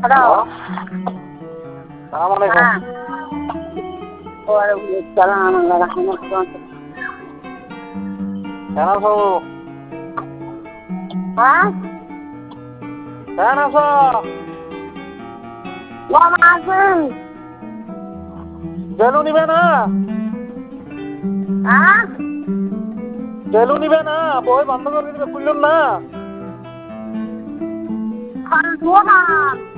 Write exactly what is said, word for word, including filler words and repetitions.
Hello সালাম আলাইকুম। ওয়ালাইকুম আসসালাম ওয়া রাহমাতুল্লাহ। কেন আছো? হ্যাঁ কেন আছো? কেমন আছেন? জেলু নিবে না? হ্যাঁ জেলু নিবে না? বই বন্ধ করে দিবে, খুললুন না? খান দোকান